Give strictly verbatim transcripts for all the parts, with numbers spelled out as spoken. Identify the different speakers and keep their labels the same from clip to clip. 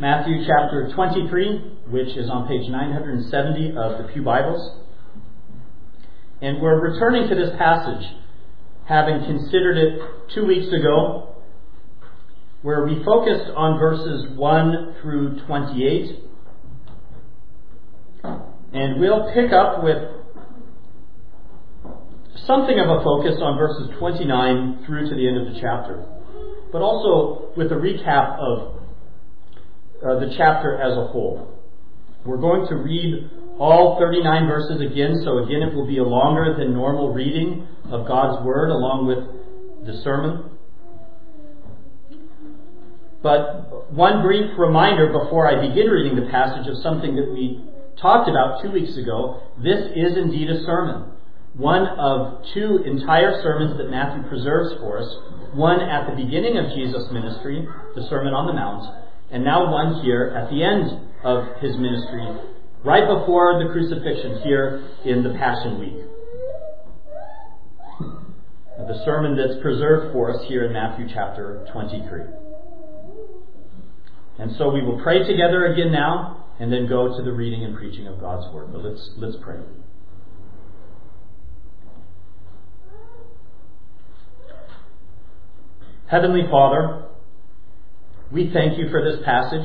Speaker 1: Matthew chapter twenty-three, which is on page nine hundred seventy of the Pew Bibles. And we're returning to this passage, having considered it two weeks ago, where we focused on verses one through twenty-eight. And we'll pick up with something of a focus on verses twenty-nine through to the end of the chapter, but also with a recap of uh, the chapter as a whole. We're going to read all thirty-nine verses again, so again it will be a longer than normal reading of God's Word along with the sermon. But one brief reminder before I begin reading the passage of something that we talked about two weeks ago. This is indeed a sermon. One of two entire sermons that Matthew preserves for us. One at the beginning of Jesus' ministry, the Sermon on the Mount, and now one here at the end of his ministry, right before the crucifixion here in the Passion Week. The sermon that's preserved for us here in Matthew chapter twenty-three. And so we will pray together again now, and then go to the reading and preaching of God's Word. But let's let's pray. Heavenly Father, we thank you for this passage.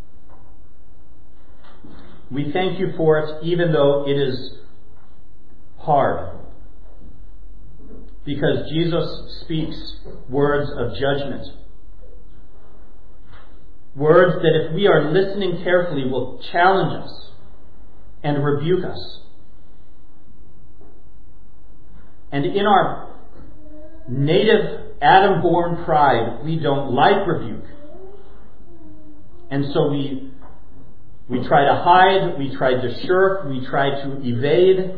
Speaker 1: We thank you for it even though it is hard, because Jesus speaks words of judgment. Words that, if we are listening carefully, will challenge us and rebuke us. And in our native Adam-born pride, we don't like rebuke. And so we we try to hide, we try to shirk, we try to evade.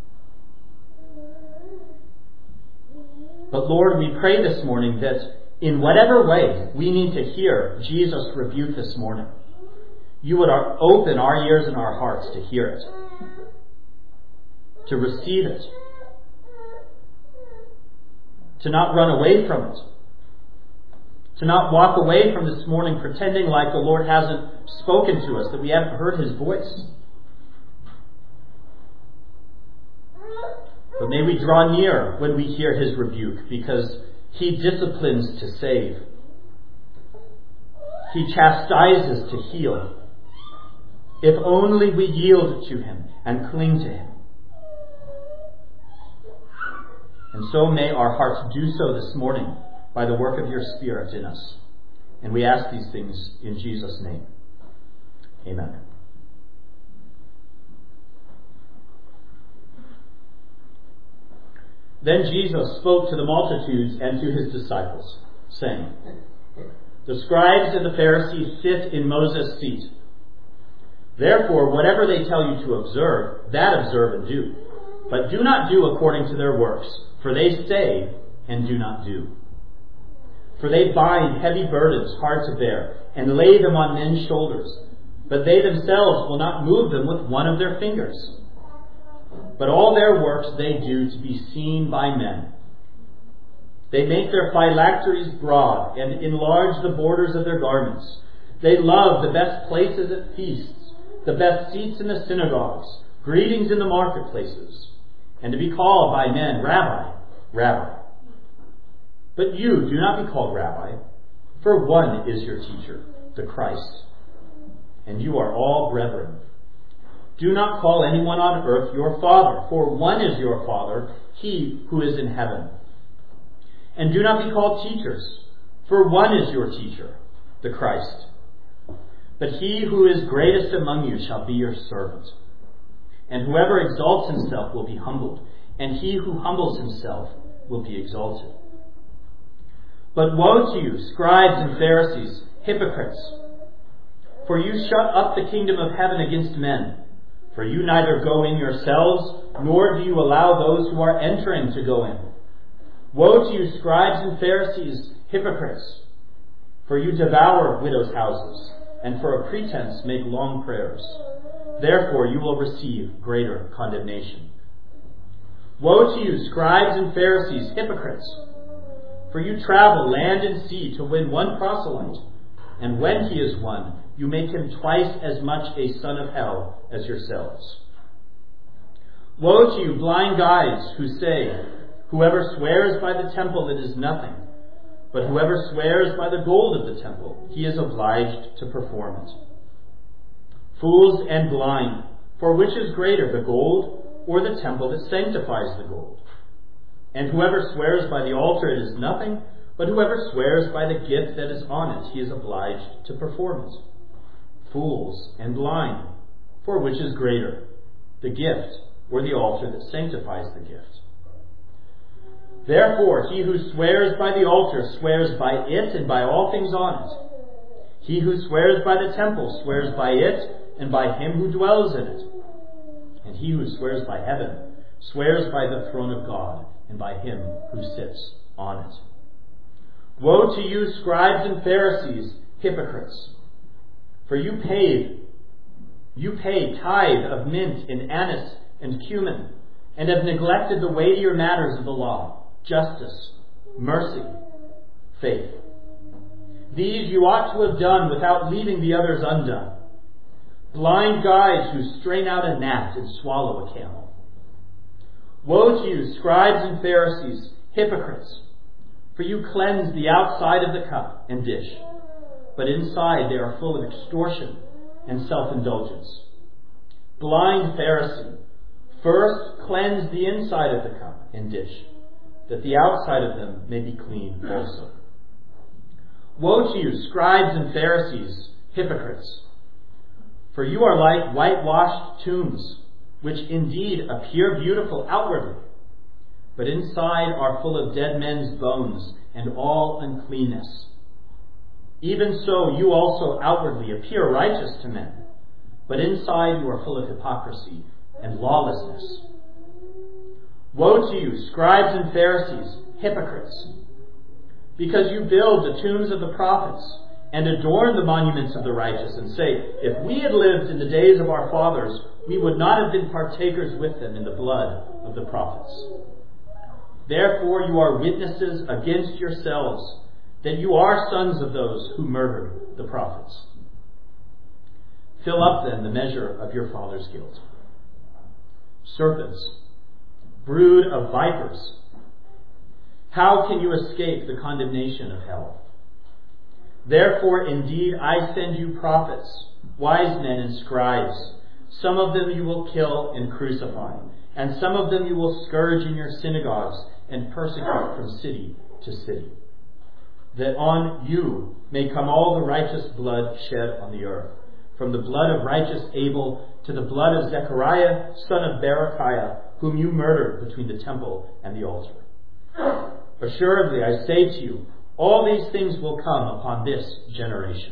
Speaker 1: But Lord, we pray this morning that in whatever way we need to hear Jesus rebuke this morning, you would open our ears and our hearts to hear it, to receive it, to not run away from it, to not walk away from this morning pretending like the Lord hasn't spoken to us, that we haven't heard his voice. But may we draw near when we hear his rebuke, because he disciplines to save. He chastises to heal. If only we yield to him and cling to him. And so may our hearts do so this morning by the work of your Spirit in us. And we ask these things in Jesus' name. Amen. Then Jesus spoke to the multitudes and to his disciples, saying, "The scribes and the Pharisees sit in Moses' seat. Therefore, whatever they tell you to observe, that observe and do. But do not do according to their works, for they say and do not do. For they bind heavy burdens hard to bear, and lay them on men's shoulders, but they themselves will not move them with one of their fingers. But all their works they do to be seen by men. They make their phylacteries broad and enlarge the borders of their garments. They love the best places at feasts, the best seats in the synagogues, greetings in the marketplaces, and to be called by men, Rabbi, Rabbi. But you do not be called Rabbi, for one is your teacher, the Christ, and you are all brethren. Do not call anyone on earth your father, for one is your Father, he who is in heaven. And do not be called teachers, for one is your teacher, the Christ. But he who is greatest among you shall be your servant. And whoever exalts himself will be humbled, and he who humbles himself will be exalted. But woe to you, scribes and Pharisees, hypocrites! For you shut up the kingdom of heaven against men. For you neither go in yourselves, nor do you allow those who are entering to go in. Woe to you, scribes and Pharisees, hypocrites! For you devour widows' houses, and for a pretense make long prayers. Therefore you will receive greater condemnation. Woe to you, scribes and Pharisees, hypocrites! For you travel land and sea to win one proselyte, and when he is one, you make him twice as much a son of hell as yourselves. Woe to you, blind guides, who say, whoever swears by the temple, it is nothing, but whoever swears by the gold of the temple, he is obliged to perform it. Fools and blind, for which is greater, the gold or the temple that sanctifies the gold? And whoever swears by the altar, it is nothing, but whoever swears by the gift that is on it, he is obliged to perform it. Fools and blind, for which is greater, the gift or the altar that sanctifies the gift? Therefore, he who swears by the altar swears by it and by all things on it. He who swears by the temple swears by it and by him who dwells in it. And he who swears by heaven swears by the throne of God and by him who sits on it. Woe to you, scribes and Pharisees, hypocrites! For you pay, you pay tithe of mint and anise and cumin, and have neglected the weightier matters of the law, justice, mercy, faith. These you ought to have done without leaving the others undone. Blind guides who strain out a gnat and swallow a camel. Woe to you, scribes and Pharisees, hypocrites! For you cleanse the outside of the cup and dish, but inside they are full of extortion and self-indulgence. Blind Pharisee, first cleanse the inside of the cup and dish, that the outside of them may be clean also. Woe to you, scribes and Pharisees, hypocrites! For you are like whitewashed tombs, which indeed appear beautiful outwardly, but inside are full of dead men's bones and all uncleanness. Even so, you also outwardly appear righteous to men, but inside you are full of hypocrisy and lawlessness. Woe to you, scribes and Pharisees, hypocrites! Because you build the tombs of the prophets and adorn the monuments of the righteous, and say, if we had lived in the days of our fathers, we would not have been partakers with them in the blood of the prophets. Therefore you are witnesses against yourselves that you are sons of those who murdered the prophets. Fill up then the measure of your father's guilt. Serpents, brood of vipers, how can you escape the condemnation of hell? Therefore, indeed, I send you prophets, wise men and scribes. Some of them you will kill and crucify, and some of them you will scourge in your synagogues and persecute from city to city, that on you may come all the righteous blood shed on the earth, from the blood of righteous Abel to the blood of Zechariah, son of Berechiah, whom you murdered between the temple and the altar. Assuredly, I say to you, all these things will come upon this generation.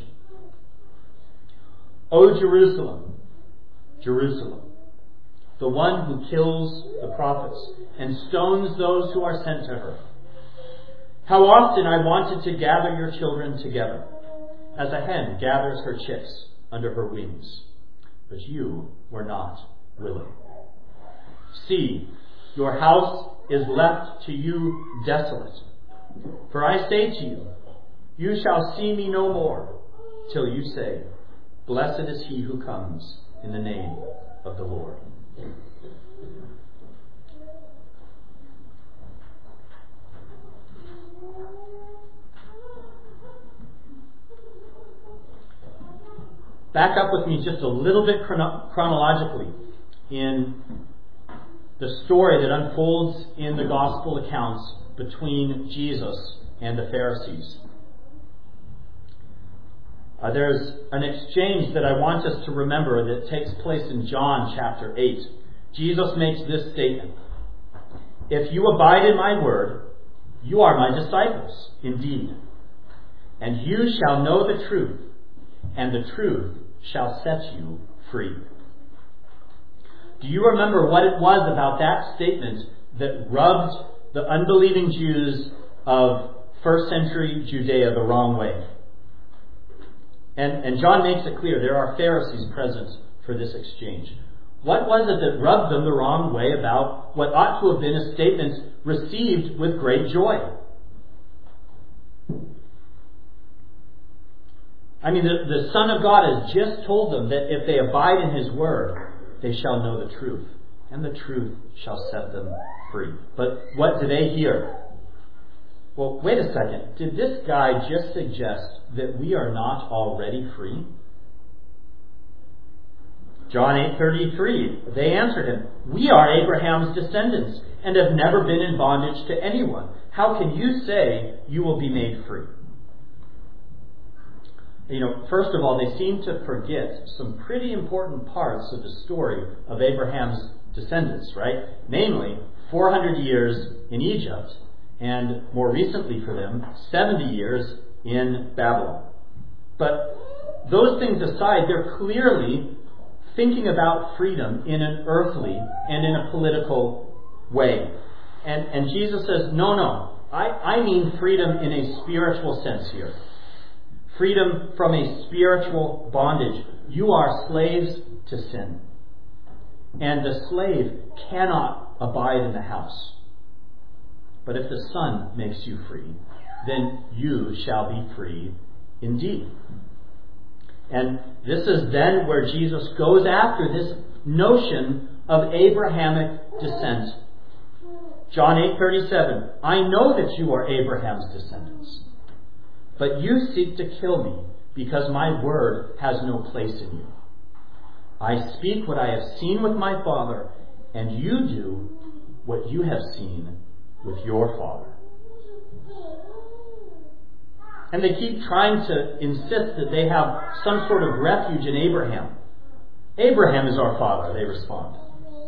Speaker 1: O Jerusalem, Jerusalem, the one who kills the prophets and stones those who are sent to her. How often I wanted to gather your children together, as a hen gathers her chicks under her wings, but you were not willing. See, your house is left to you desolate. For I say to you, you shall see me no more, till you say, blessed is he who comes in the name of the Lord. Back up with me just a little bit chrono- chronologically in the story that unfolds in the gospel accounts between Jesus and the Pharisees. Uh, there's an exchange that I want us to remember that takes place in John chapter eight. Jesus makes this statement: if you abide in my word, you are my disciples indeed, and you shall know the truth, and the truth shall set you free. Do you remember what it was about that statement that rubbed the unbelieving Jews of first century Judea the wrong way? And, and John makes it clear there are Pharisees present for this exchange. What was it that rubbed them the wrong way about what ought to have been a statement received with great joy? I mean, the, the Son of God has just told them that if they abide in His Word, they shall know the truth, and the truth shall set them free. But what do they hear? Well, wait a second. Did this guy just suggest that we are not already free? John eight thirty-three, they answered him, "We are Abraham's descendants and have never been in bondage to anyone. How can you say you will be made free?" You know, first of all, they seem to forget some pretty important parts of the story of Abraham's descendants, right? Namely, four hundred years in Egypt, and more recently for them, seventy years in Babylon. But those things aside, they're clearly thinking about freedom in an earthly and in a political way. And, and Jesus says, no, no, I, I mean freedom in a spiritual sense here. Freedom from a spiritual bondage. You are slaves to sin. And the slave cannot abide in the house. But if the Son makes you free, then you shall be free indeed. And this is then where Jesus goes after this notion of Abrahamic descent. John eight thirty-seven, "I know that you are Abraham's descendants, but you seek to kill me because my word has no place in you. I speak what I have seen with my Father, and you do what you have seen with your father." And they keep trying to insist that they have some sort of refuge in Abraham. "Abraham is our father," they respond.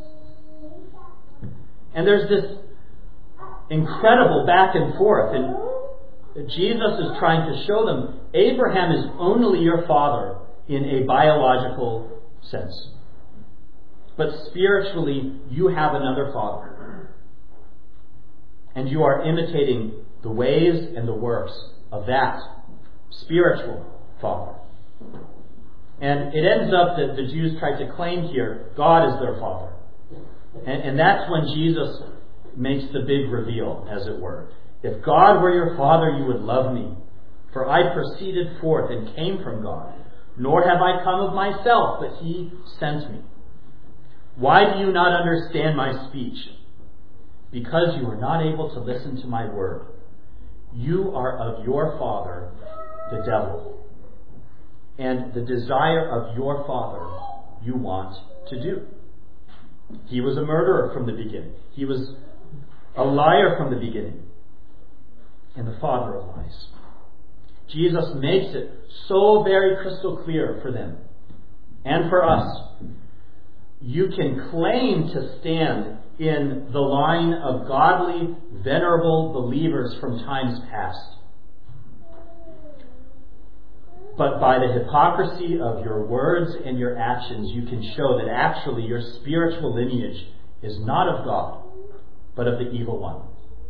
Speaker 1: And there's this incredible back and forth. And Jesus is trying to show them Abraham is only your father in a biological sense. But spiritually, you have another father. And you are imitating the ways and the works of that spiritual father. And it ends up that the Jews tried to claim here God is their father. And, and that's when Jesus makes the big reveal, as it were. "If God were your father, you would love me. For I proceeded forth and came from God. Nor have I come of myself, but He sent me. Why do you not understand my speech? Because you are not able to listen to my word. You are of your father, the devil. And the desire of your father you want to do." He was a murderer from the beginning. He was a liar from the beginning. And the father of lies. Jesus makes it so very crystal clear for them and for us. You can claim to stand in the line of godly, venerable believers from times past. But by the hypocrisy of your words and your actions, you can show that actually your spiritual lineage is not of God, but of the evil one,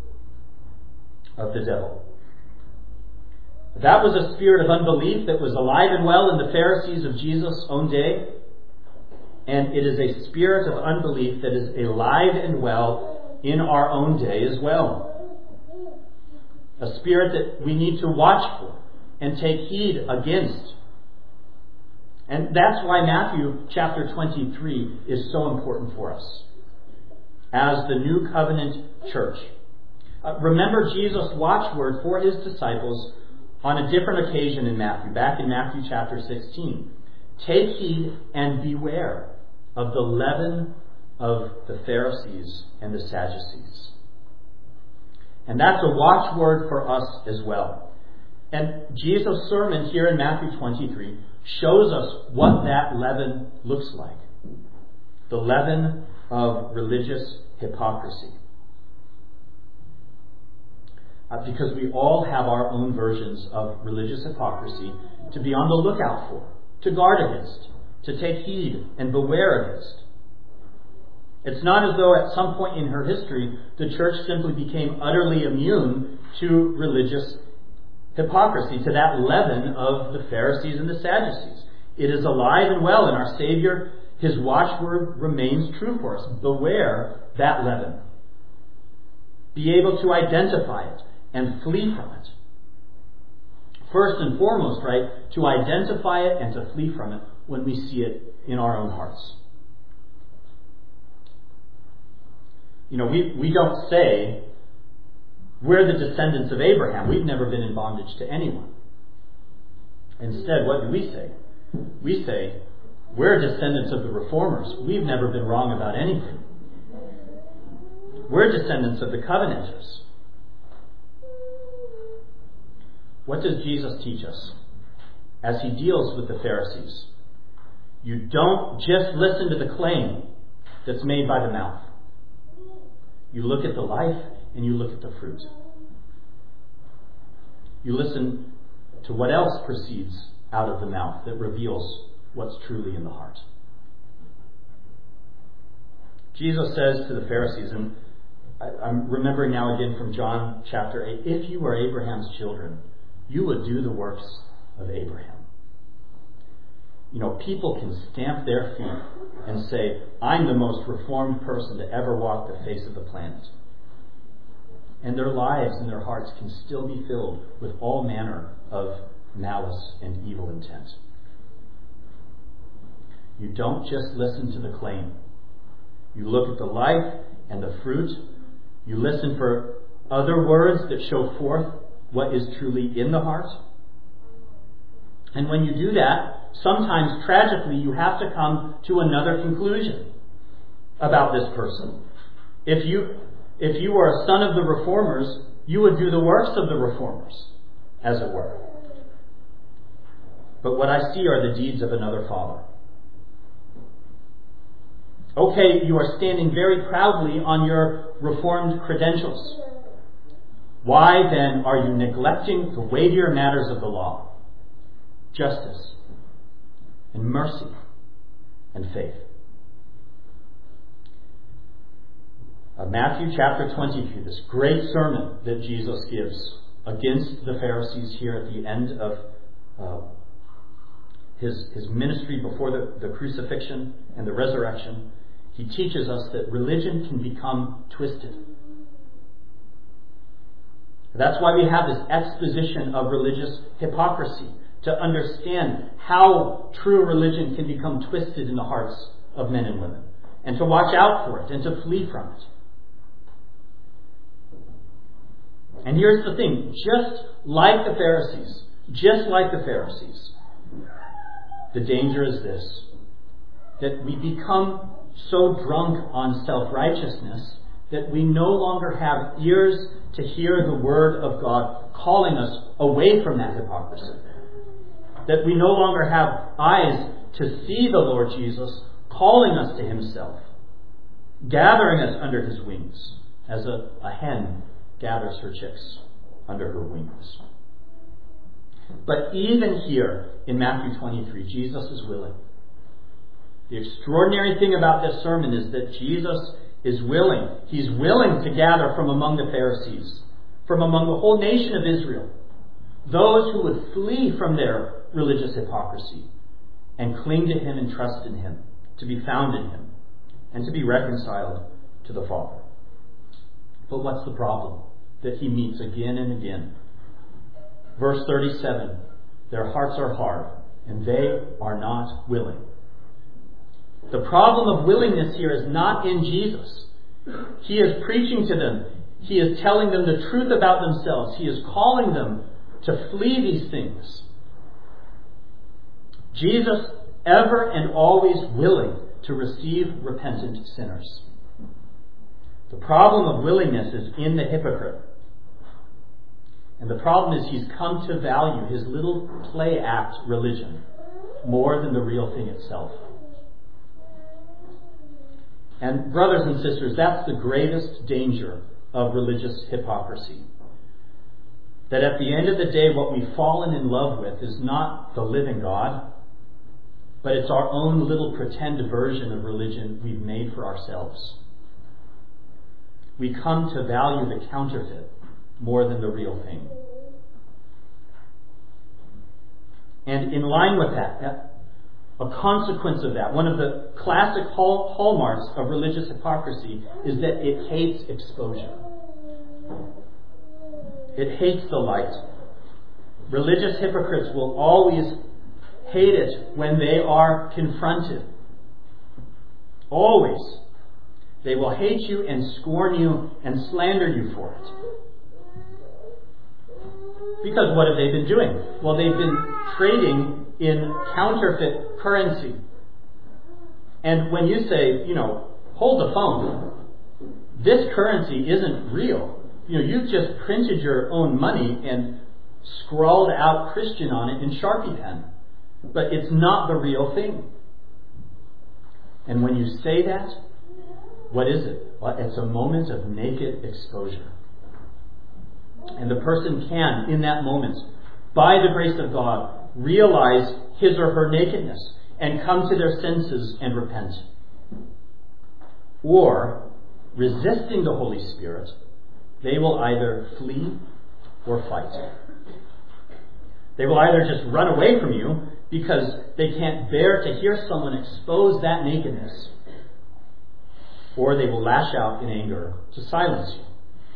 Speaker 1: of the devil. That was a spirit of unbelief that was alive and well in the Pharisees of Jesus' own day. And it is a spirit of unbelief that is alive and well in our own day as well. A spirit that we need to watch for and take heed against. And that's why Matthew chapter twenty-three is so important for us as the New Covenant church. Uh, remember Jesus' watchword for His disciples on a different occasion in Matthew, back in Matthew chapter sixteen. "Take heed and beware of the leaven of the Pharisees and the Sadducees." And that's a watchword for us as well. And Jesus' sermon here in Matthew twenty-three shows us what that leaven looks like. The leaven of religious hypocrisy. Uh, because we all have our own versions of religious hypocrisy to be on the lookout for, to guard against, to take heed and beware against. It's not as though at some point in her history the church simply became utterly immune to religious hypocrisy, to that leaven of the Pharisees and the Sadducees. It is alive and well in our Savior. His watchword remains true for us. Beware that leaven. Be able to identify it and flee from it. first and foremost, right, to identify it and to flee from it when we see it in our own hearts. You know, we, we don't say we're the descendants of Abraham. We've never been in bondage to anyone. Instead, what do we say? We say we're descendants of the reformers. We've never been wrong about anything. We're descendants of the covenanters. What does Jesus teach us as he deals with the Pharisees? You don't just listen to the claim that's made by the mouth. You look at the life and you look at the fruit. You listen to what else proceeds out of the mouth that reveals what's truly in the heart. Jesus says to the Pharisees, and I'm remembering now again from John chapter eight, if you were Abraham's children, you would do the works of Abraham. You know, people can stamp their feet and say, I'm the most reformed person to ever walk the face of the planet. And their lives and their hearts can still be filled with all manner of malice and evil intent. You don't just listen to the claim. You look at the life and the fruit. You listen for other words that show forth what is truly in the heart. And when you do that, sometimes tragically you have to come to another conclusion about this person. If you if you were a son of the reformers, you would do the works of the reformers, as it were. But what I see are the deeds of another father. Okay, you are standing very proudly on your reformed credentials. Why then are you neglecting the weightier matters of the law? Justice and mercy and faith. Uh, Matthew chapter twenty-two, this great sermon that Jesus gives against the Pharisees here at the end of uh, his, his ministry before the, the crucifixion and the resurrection. He teaches us that religion can become twisted. That's why we have this exposition of religious hypocrisy, to understand how true religion can become twisted in the hearts of men and women, and to watch out for it and to flee from it. And here's the thing, just like the Pharisees, just like the Pharisees, the danger is this, that we become so drunk on self-righteousness that we no longer have ears to hear the word of God calling us away from that hypocrisy. That we no longer have eyes to see the Lord Jesus calling us to himself, gathering us under his wings, as a, a hen gathers her chicks under her wings. But even here in Matthew twenty-three, Jesus is willing. The extraordinary thing about this sermon is that Jesus is willing. He's willing to gather from among the Pharisees, from among the whole nation of Israel, those who would flee from their religious hypocrisy and cling to him and trust in him, to be found in him, and to be reconciled to the Father. But what's the problem that he meets again and again? Verse thirty-seven, their hearts are hard, and they are not willing. The problem of willingness here is not in Jesus. He is preaching to them. He is telling them the truth about themselves. He is calling them to flee these things. Jesus, ever and always willing to receive repentant sinners. The problem of willingness is in the hypocrite. And the problem is he's come to value his little play act religion more than the real thing itself. And brothers and sisters, that's the greatest danger of religious hypocrisy. That at the end of the day, what we've fallen in love with is not the living God, but it's our own little pretend version of religion we've made for ourselves. We come to value the counterfeit more than the real thing. And in line with that, a consequence of that, one of the classic hall, hallmarks of religious hypocrisy is that it hates exposure. It hates the light. religious hypocrites will always hate it when they are confronted. Always. They will hate you and scorn you and slander you for it. Because what have they been doing? Well, they've been trading in counterfeit currency. And when you say, you know, hold the phone, this currency isn't real. You know, you've just printed your own money and scrawled out Christian on it in Sharpie pen. But it's not the real thing. And when you say that, what is it? Well, it's a moment of naked exposure. And the person can, in that moment, by the grace of God, realize his or her nakedness and come to their senses and repent. Or, resisting the Holy Spirit, they will either flee or fight. They will either just run away from you because they can't bear to hear someone expose that nakedness, or they will lash out in anger to silence you.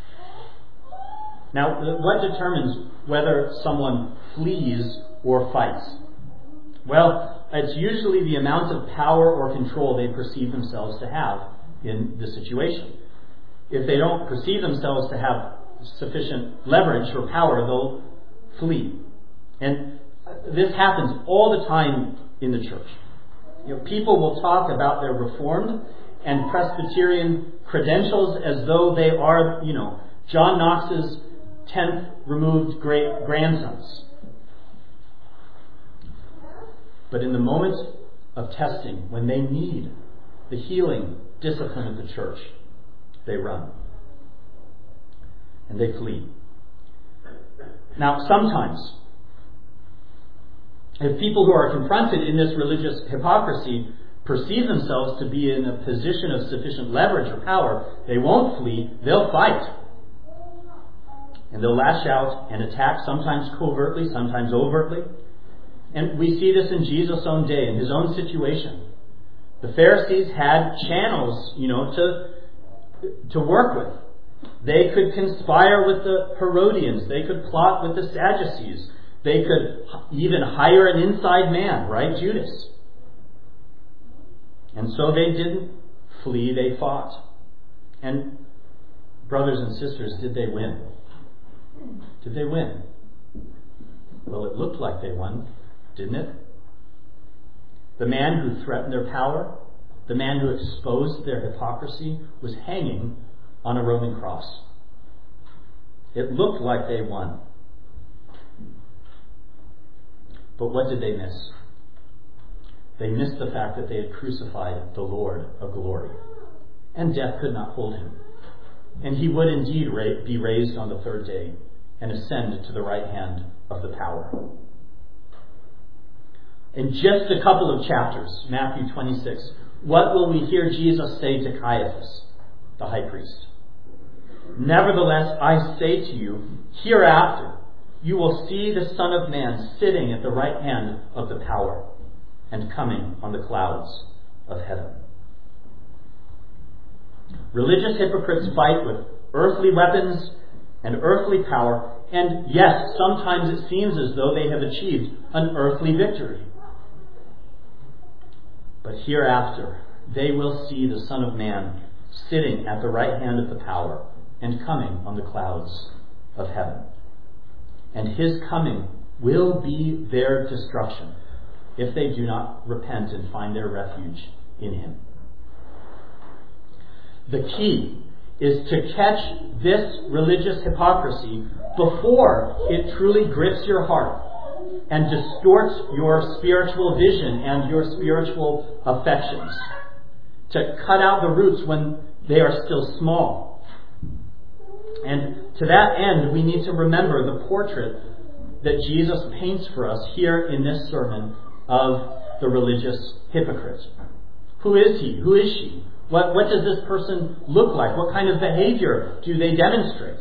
Speaker 1: Now, what determines whether someone flees or fights? Well, it's usually the amount of power or control they perceive themselves to have in the situation. If they don't perceive themselves to have sufficient leverage or power, they'll flee. And this happens all the time in the church. You know, people will talk about their Reformed and Presbyterian credentials as though they are, you know, John Knox's tenth removed great grandsons. But in the moment of testing, when they need the healing discipline of the church, they run. And they flee. Now, sometimes, if people who are confronted in this religious hypocrisy perceive themselves to be in a position of sufficient leverage or power, they won't flee, they'll fight. And they'll lash out and attack, sometimes covertly, sometimes overtly. And we see this in Jesus' own day, in his own situation. The Pharisees had channels, you know, to, to work with. They could conspire with the Herodians. They could plot with the Sadducees. They could even hire an inside man, right? Judas. And so they didn't flee, they fought. And brothers and sisters, did they win? Did they win? Well, it looked like they won, didn't it? The man who threatened their power, the man who exposed their hypocrisy, was hanging on a Roman cross. It looked like they won. But what did they miss? They missed the fact that they had crucified the Lord of glory. And death could not hold him. And he would indeed ra- be raised on the third day and ascend to the right hand of the power. In just a couple of chapters, Matthew twenty-six, what will we hear Jesus say to Caiaphas, the high priest? Nevertheless, I say to you, hereafter you will see the Son of Man sitting at the right hand of the power and coming on the clouds of heaven. Religious hypocrites fight with earthly weapons and earthly power, and yes, sometimes it seems as though they have achieved an earthly victory. But hereafter, they will see the Son of Man sitting at the right hand of the power and coming on the clouds of heaven. And his coming will be their destruction if they do not repent and find their refuge in him. The key is to catch this religious hypocrisy before it truly grips your heart and distorts your spiritual vision and your spiritual affections. To cut out the roots when they are still small. And to that end, we need to remember the portrait that Jesus paints for us here in this sermon of the religious hypocrite. Who is he? Who is she? What, what does this person look like? What kind of behavior do they demonstrate?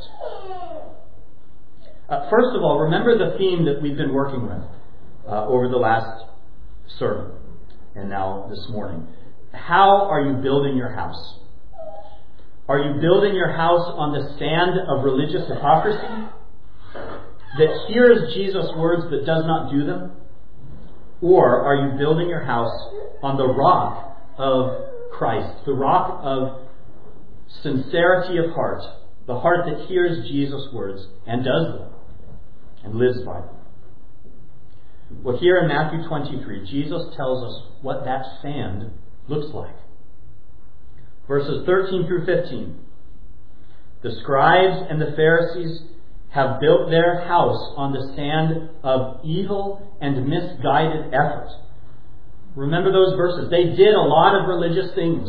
Speaker 1: Uh, first of all, remember the theme that we've been working with uh, over the last sermon and now this morning. How are you building your house? Are you building your house on the sand of religious hypocrisy? that hears Jesus' words but does not do them? Or are you building your house on the rock of Christ, the rock of sincerity of heart, the heart that hears Jesus' words and does them and lives by them? Well, here in Matthew twenty-three, Jesus tells us what that sand looks like. Verses thirteen through fifteen. The scribes and the Pharisees have built their house on the sand of evil and misguided effort. Remember those verses. They did a lot of religious things.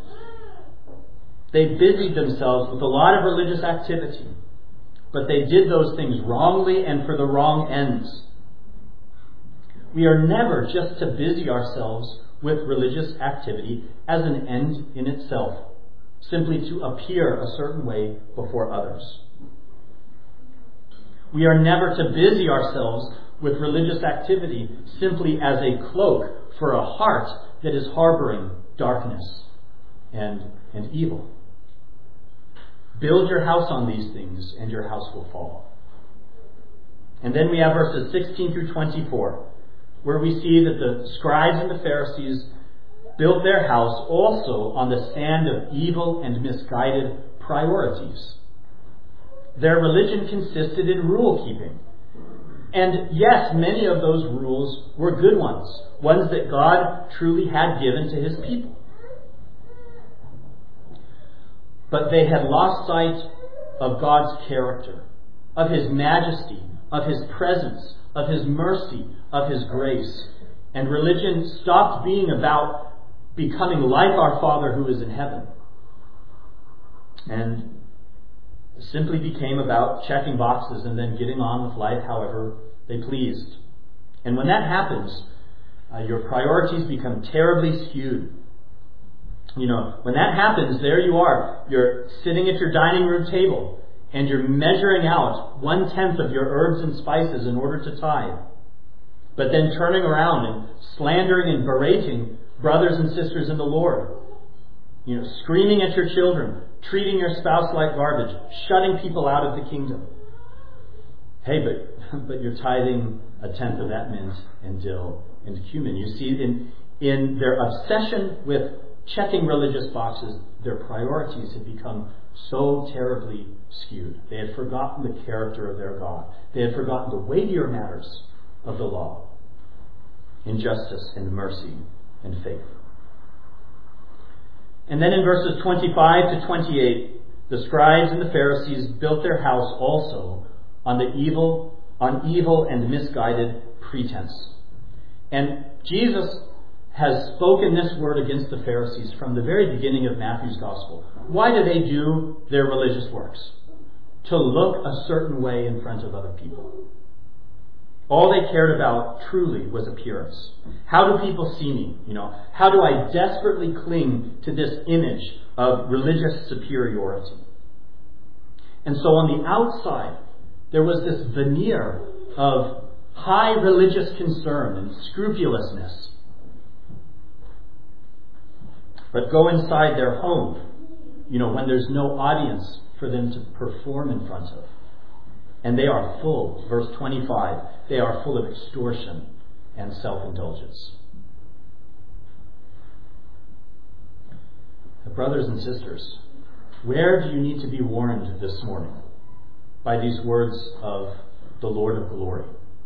Speaker 1: They busied themselves with a lot of religious activity. But they did those things wrongly and for the wrong ends. We are never just to busy ourselves with religious activity as an end in itself, simply to appear a certain way before others. We are never to busy ourselves with religious activity simply as a cloak for a heart that is harboring darkness and, and evil. Build your house on these things and your house will fall. And then we have verses sixteen through twenty-four, where we see that the scribes and the Pharisees built their house also on the sand of evil and misguided priorities. Their religion consisted in rule keeping. And yes, many of those rules were good ones, ones that God truly had given to his people. But they had lost sight of God's character, of his majesty, of his presence, of his mercy, of his grace. And religion stopped being about becoming like our Father who is in heaven, and simply became about checking boxes and then getting on with life however they pleased. And when that happens, uh, your priorities become terribly skewed. You know, when that happens, there you are. You're sitting at your dining room table and you're measuring out one-tenth of your herbs and spices in order to tithe. But then turning around and slandering and berating brothers and sisters in the Lord. You know, screaming at your children, treating your spouse like garbage, shutting people out of the kingdom. Hey, but but you're tithing a tenth of that mint and dill and cumin. You see, in in their obsession with checking religious boxes, their priorities had become so terribly skewed. They had forgotten the character of their God. They had forgotten the weightier matters of the law, in justice and mercy and faith. And then in verses twenty-five to twenty-eight, the scribes and the Pharisees built their house also on the evil, on evil and misguided pretense. And Jesus has spoken this word against the Pharisees from the very beginning of Matthew's Gospel. Why do they do their religious works? To look a certain way in front of other people. All they cared about truly was appearance. How do people see me? You know, how do I desperately cling to this image of religious superiority? And so on the outside, there was this veneer of high religious concern and scrupulousness. But go inside their home, you know, when there's no audience for them to perform in front of. And they are full, verse twenty-five, they are full of extortion and self-indulgence. Brothers and sisters, where do you need to be warned this morning by these words of the Lord of glory?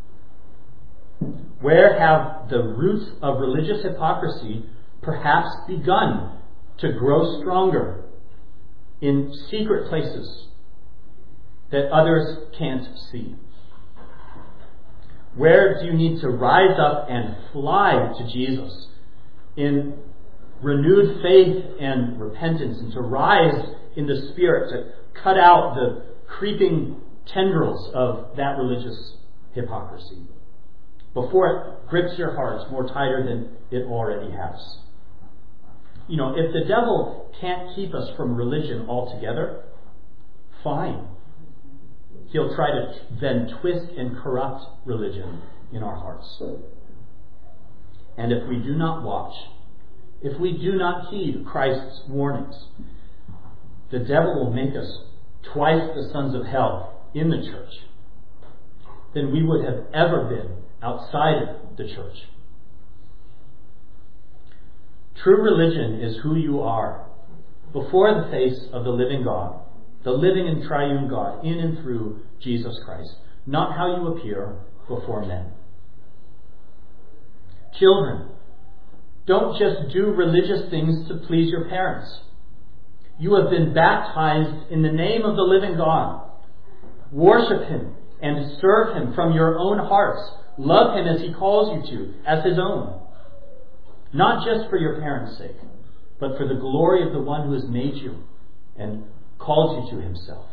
Speaker 1: Where have the roots of religious hypocrisy perhaps begun to grow stronger in secret places that others can't see? Where do you need to rise up and fly to Jesus in renewed faith and repentance, and to rise in the Spirit to cut out the creeping tendrils of that religious hypocrisy before it grips your hearts more tighter than it already has? You know, if the devil can't keep us from religion altogether, fine. He'll try to then twist and corrupt religion in our hearts. And if we do not watch, if we do not heed Christ's warnings, the devil will make us twice the sons of hell in the church. than we would have ever been outside of the church. True religion is who you are before the face of the living God, the living and triune God, in and through Jesus Christ, not how you appear before men. Children, don't just do religious things to please your parents. You have been baptized in the name of the living God. Worship Him and serve Him from your own hearts. Love Him as He calls you to, as His own. Not just for your parents' sake, but for the glory of the one who has made you and called you to Himself.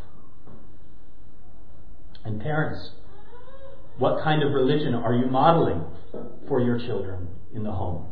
Speaker 1: And parents, what kind of religion are you modeling for your children in the home?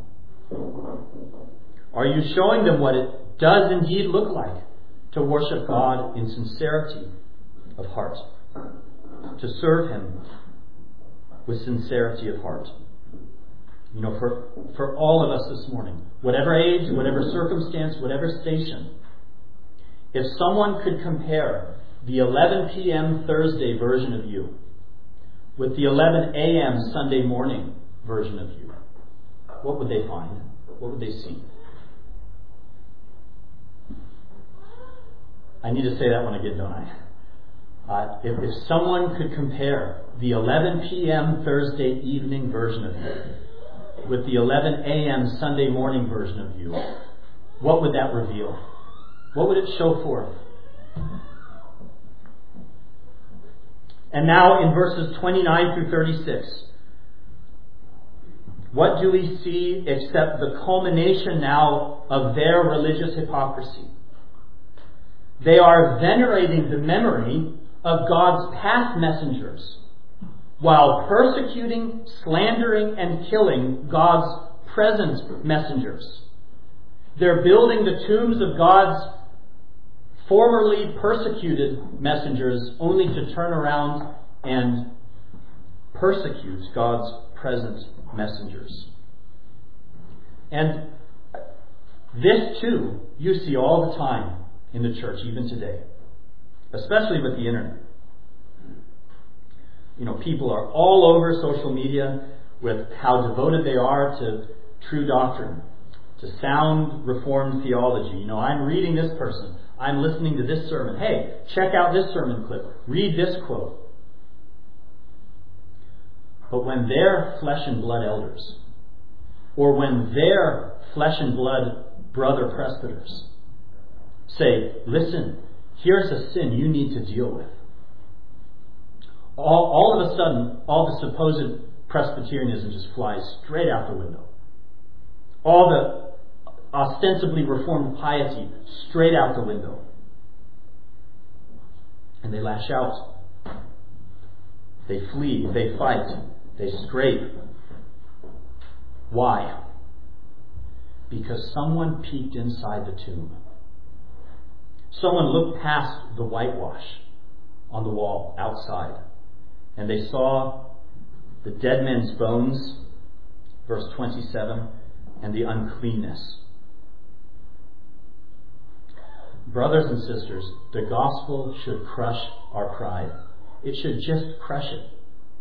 Speaker 1: Are you showing them what it does indeed look like to worship God in sincerity of heart, to serve Him with sincerity of heart? You know, for, for all of us this morning, whatever age, whatever circumstance, whatever station, if someone could compare the eleven p.m. Thursday version of you with the eleven a.m. Sunday morning version of you, what would they find? What would they see? I need to say that one again, don't I? Uh, if, if someone could compare the eleven p.m. Thursday evening version of you with the eleven a.m. Sunday morning version of you, what would that reveal? What would it show forth? And now in verses twenty-nine through thirty-six, what do we see except the culmination now of their religious hypocrisy? They are venerating the memory of God's past messengers while persecuting, slandering, and killing God's present messengers. They're building the tombs of God's formerly persecuted messengers only to turn around and persecute God's present messengers. And this too, you see all the time in the church, even today, especially with the internet. You know, people are all over social media with how devoted they are to true doctrine, to sound Reformed theology. You know, I'm reading this person. I'm listening to this sermon. Hey, check out this sermon clip. Read this quote. But when their flesh and blood elders, or when their flesh and blood brother presbyters say, listen, here's a sin you need to deal with, all, all of a sudden, all the supposed Presbyterianism just flies straight out the window. All the ostensibly Reformed piety straight out the window. And they lash out. They flee. They fight. They scrape. Why? Because someone peeked inside the tomb. Someone looked past the whitewash on the wall outside, and they saw the dead men's bones, verse twenty-seven, and the uncleanness. Brothers and sisters, the gospel should crush our pride. It should just crush it.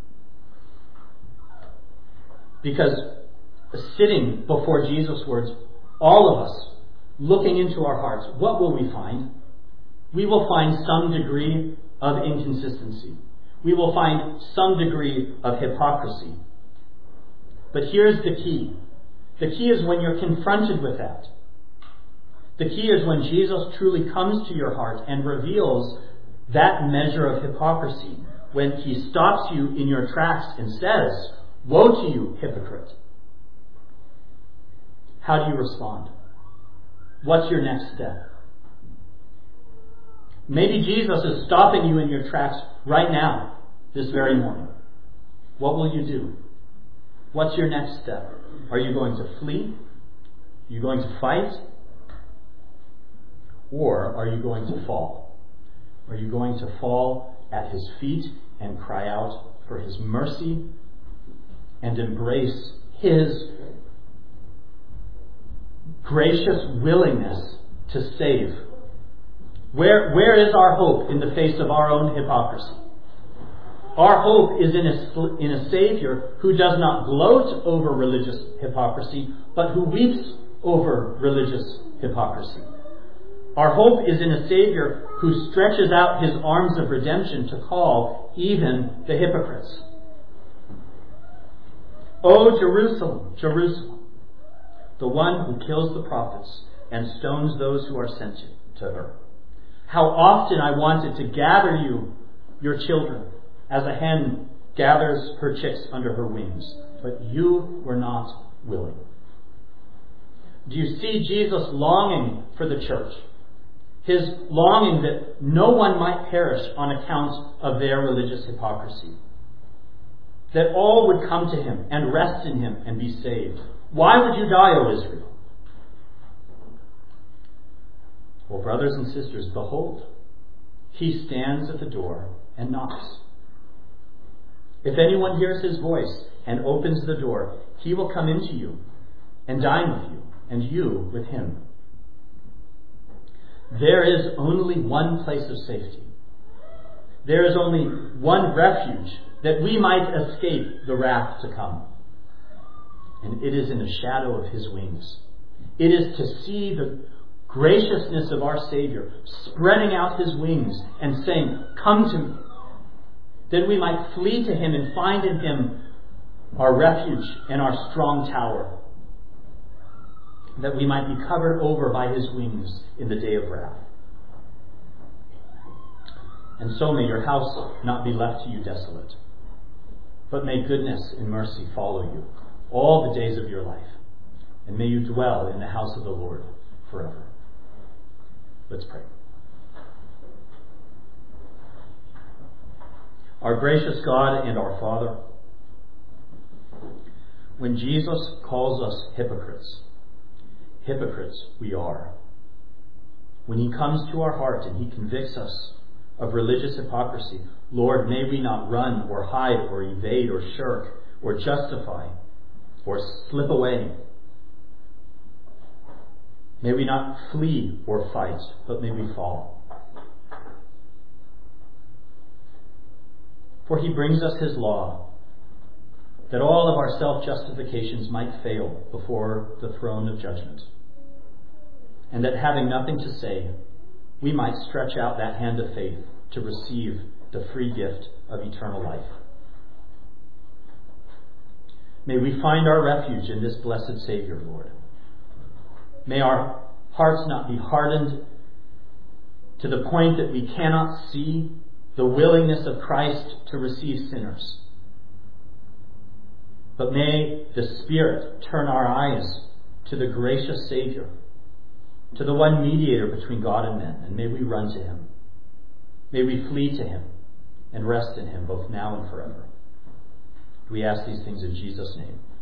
Speaker 1: Because sitting before Jesus' words, all of us, looking into our hearts, what will we find? We will find some degree of inconsistency. We will find some degree of hypocrisy. But here's the key. The key is when you're confronted with that. The key is when Jesus truly comes to your heart and reveals that measure of hypocrisy. When He stops you in your tracks and says, "Woe to you, hypocrite." How do you respond? What's your next step? Maybe Jesus is stopping you in your tracks right now, this very morning. What will you do? What's your next step? Are you going to flee? Are you going to fight? Or are you going to fall? Are you going to fall at His feet and cry out for His mercy and embrace His gracious willingness to save? Where, where is our hope in the face of our own hypocrisy? Our hope is in a, in a Savior who does not gloat over religious hypocrisy, but who weeps over religious hypocrisy. Our hope is in a Savior who stretches out his arms of redemption to call even the hypocrites. O Jerusalem, Jerusalem, the one who kills the prophets and stones those who are sent to her. How often I wanted to gather you, your children, as a hen gathers her chicks under her wings, but you were not willing. Do you see Jesus longing for the church? His longing that no one might perish on account of their religious hypocrisy. That all would come to him and rest in him and be saved. Why would you die, O Israel? Well, brothers and sisters, behold, he stands at the door and knocks. If anyone hears his voice and opens the door, he will come into you and dine with you, and you with him. There is only one place of safety. There is only one refuge that we might escape the wrath to come. And it is in the shadow of his wings. It is to see the graciousness of our Savior spreading out his wings and saying, "Come to me," that we might flee to him and find in him our refuge and our strong tower, that we might be covered over by his wings in the day of wrath. And so may your house not be left to you desolate, but may goodness and mercy follow you all the days of your life, and may you dwell in the house of the Lord forever. Let's pray. Our gracious God and our Father, when Jesus calls us hypocrites, hypocrites we are. When he comes to our heart and he convicts us of religious hypocrisy, Lord, may we not run or hide or evade or shirk or justify or slip away. May we not flee or fight, but may we fall. For he brings us his law, that all of our self-justifications might fail before the throne of judgment, and that having nothing to say, we might stretch out that hand of faith to receive the free gift of eternal life. May we find our refuge in this blessed Savior, Lord. May our hearts not be hardened to the point that we cannot see the willingness of Christ to receive sinners. But may the Spirit turn our eyes to the gracious Savior, to the one mediator between God and men, and may we run to him. May we flee to him and rest in him both now and forever. We ask these things in Jesus' name.